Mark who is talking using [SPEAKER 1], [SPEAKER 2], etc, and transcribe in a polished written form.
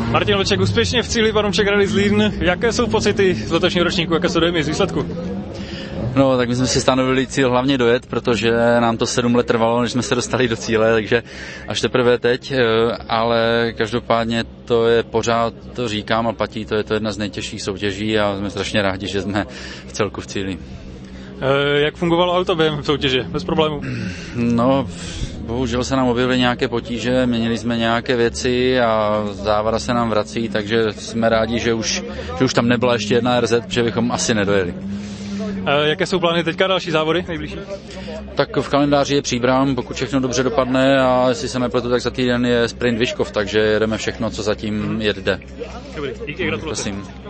[SPEAKER 1] Martin Vlček úspěšně v cíli Baromček Rally Zlín. Jaké jsou pocity z letošního ročníku, jaké jsou dojmy z výsledku?
[SPEAKER 2] No, tak my jsme si stanovili cíl hlavně dojet, protože nám to 7 let trvalo, než jsme se dostali do cíle, takže až teprve teď, ale každopádně to je pořád, to říkám a platí, to je to jedna z nejtěžších soutěží a jsme strašně rádi, že jsme v celku v cíli.
[SPEAKER 1] Jak fungovalo auto během soutěže? Bez problémů?
[SPEAKER 2] No, bohužel se nám objevily nějaké potíže, měnili jsme nějaké věci a závada se nám vrací, takže jsme rádi, že už tam nebyla ještě jedna RZ, protože bychom asi nedojeli.
[SPEAKER 1] Jaké jsou plány teďka další závody nejbližší?
[SPEAKER 2] Tak v kalendáři je Příbram, pokud všechno dobře dopadne a jestli se nepletu, tak za týden je sprint Vyškov, takže jedeme všechno, co zatím jede.
[SPEAKER 1] Dobrý, díky, gratulace.
[SPEAKER 2] Prosím.